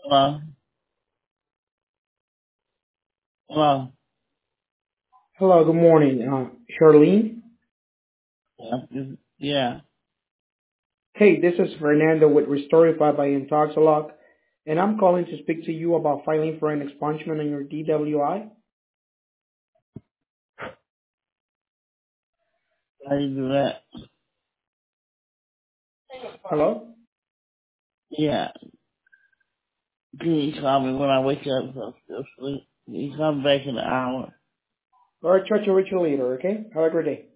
Hello? Hello? Hello, good morning. Charlene? Yeah. Hey, this is Fernando with Restorify by Intoxilock, and I'm calling to speak to you about filing for an expungement on your DWI. How you do that? Hello? Yeah. Can you call me when I wake up so I'm still asleep? Can you call me back in an hour? Alright, try to reach you later, okay? Have a great day.